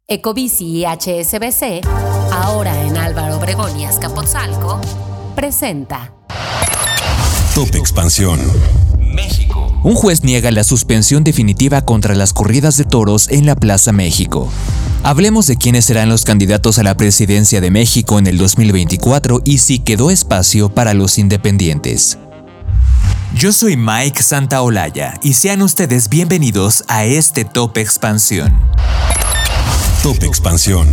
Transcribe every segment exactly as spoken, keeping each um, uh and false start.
Ecobici y H S B C, ahora en Álvaro Obregón y Azcapotzalco, presenta Top Expansión. México. Un juez niega la suspensión definitiva contra las corridas de toros en la Plaza México. Hablemos de quiénes serán los candidatos a la presidencia de México en el dos mil veinticuatro y si quedó espacio para los independientes. Yo soy Mike Santaolalla y sean ustedes bienvenidos a este Top Expansión. Top Expansión.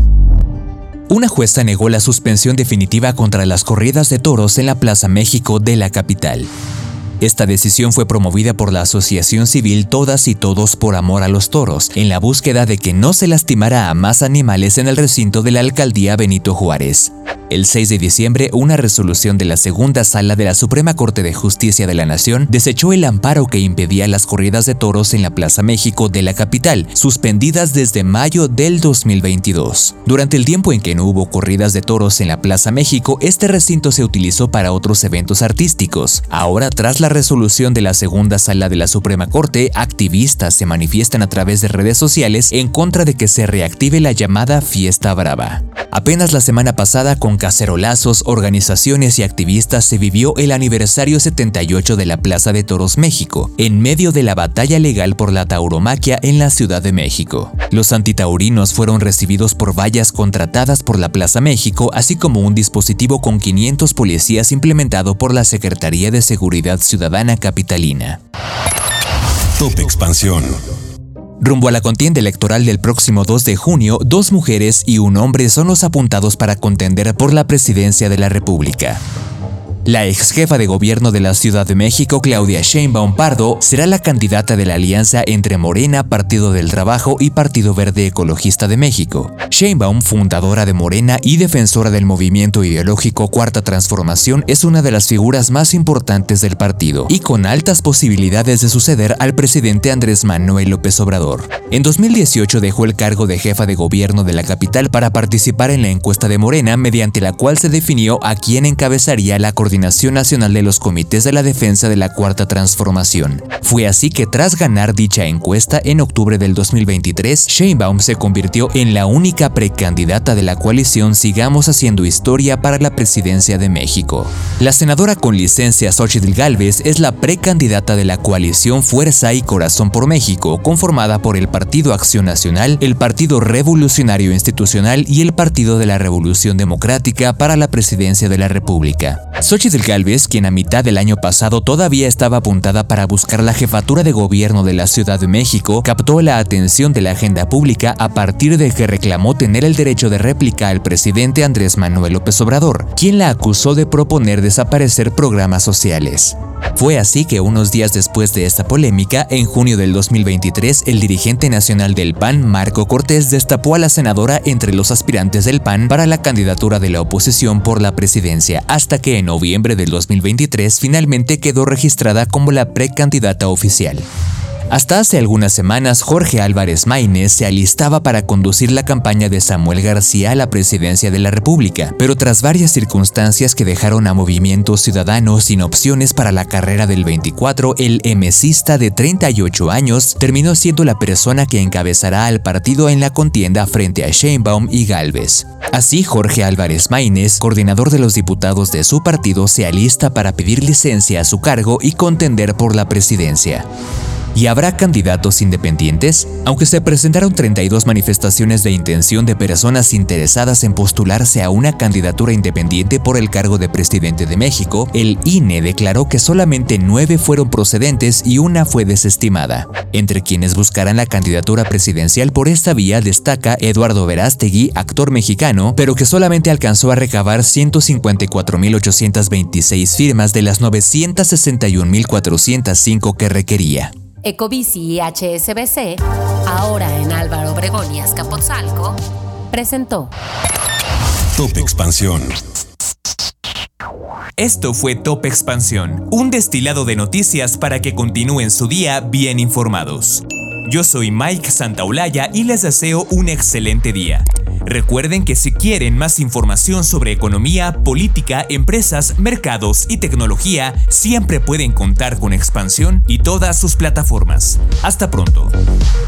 Una jueza negó la suspensión definitiva contra las corridas de toros en la Plaza México de la capital. Esta decisión fue promovida por la Asociación Civil Todas y Todos por Amor a los Toros, en la búsqueda de que no se lastimara a más animales en el recinto de la alcaldía Benito Juárez. El seis de diciembre, una resolución de la Segunda Sala de la Suprema Corte de Justicia de la Nación desechó el amparo que impedía las corridas de toros en la Plaza México de la capital, suspendidas desde mayo del dos mil veintidós. Durante el tiempo en que no hubo corridas de toros en la Plaza México, este recinto se utilizó para otros eventos artísticos. Ahora, tras la resolución de la Segunda Sala de la Suprema Corte, activistas se manifiestan a través de redes sociales en contra de que se reactive la llamada Fiesta Brava. Apenas la semana pasada, con cacerolazos, organizaciones y activistas se vivió el aniversario setenta y ocho de la Plaza de Toros México, en medio de la batalla legal por la tauromaquia en la Ciudad de México. Los antitaurinos fueron recibidos por vallas contratadas por la Plaza México, así como un dispositivo con quinientos policías implementado por la Secretaría de Seguridad Ciudadana capitalina. Top Expansión. Rumbo a la contienda electoral del próximo dos de junio, dos mujeres y un hombre son los apuntados para contender por la presidencia de la República. La ex jefa de gobierno de la Ciudad de México, Claudia Sheinbaum Pardo, será la candidata de la alianza entre Morena, Partido del Trabajo y Partido Verde Ecologista de México. Sheinbaum, fundadora de Morena y defensora del movimiento ideológico Cuarta Transformación, es una de las figuras más importantes del partido y con altas posibilidades de suceder al presidente Andrés Manuel López Obrador. En dos mil dieciocho dejó el cargo de jefa de gobierno de la capital para participar en la encuesta de Morena, mediante la cual se definió a quién encabezaría la coordinación Coordinación Nacional de los Comités de la Defensa de la Cuarta Transformación. Fue así que tras ganar dicha encuesta en octubre del dos mil veintitrés, Sheinbaum se convirtió en la única precandidata de la coalición Sigamos Haciendo Historia para la presidencia de México. La senadora con licencia Xóchitl Gálvez es la precandidata de la coalición Fuerza y Corazón por México, conformada por el Partido Acción Nacional, el Partido Revolucionario Institucional y el Partido de la Revolución Democrática para la presidencia de la República. Xóchitl Gálvez, quien a mitad del año pasado todavía estaba apuntada para buscar la jefatura de gobierno de la Ciudad de México, captó la atención de la agenda pública a partir de que reclamó tener el derecho de réplica al presidente Andrés Manuel López Obrador, quien la acusó de proponer desaparecer programas sociales. Fue así que unos días después de esta polémica, en junio del dos mil veintitrés, el dirigente nacional del P A N, Marco Cortés, destapó a la senadora entre los aspirantes del P A N para la candidatura de la oposición por la presidencia, hasta que en noviembre del dos mil veintitrés finalmente quedó registrada como la precandidata oficial. Hasta hace algunas semanas, Jorge Álvarez Maínez se alistaba para conducir la campaña de Samuel García a la presidencia de la República, pero tras varias circunstancias que dejaron a Movimiento Ciudadano sin opciones para la carrera del veinticuatro, el emesista de treinta y ocho años terminó siendo la persona que encabezará al partido en la contienda frente a Sheinbaum y Gálvez. Así, Jorge Álvarez Maínez, coordinador de los diputados de su partido, se alista para pedir licencia a su cargo y contender por la presidencia. ¿Y habrá candidatos independientes? Aunque se presentaron treinta y dos manifestaciones de intención de personas interesadas en postularse a una candidatura independiente por el cargo de presidente de México, el I N E declaró que solamente nueve fueron procedentes y una fue desestimada. Entre quienes buscarán la candidatura presidencial por esta vía destaca Eduardo Verástegui, actor mexicano, pero que solamente alcanzó a recabar ciento cincuenta y cuatro mil ochocientas veintiséis firmas de las novecientas sesenta y un mil cuatrocientas cinco que requería. Ecobici y H S B C, ahora en Álvaro Obregón y Azcapotzalco, presentó Top Expansión. Esto fue Top Expansión, un destilado de noticias para que continúen su día bien informados. Yo soy Mike Santaolalla y les deseo un excelente día. Recuerden que si quieren más información sobre economía, política, empresas, mercados y tecnología, siempre pueden contar con Expansión y todas sus plataformas. Hasta pronto.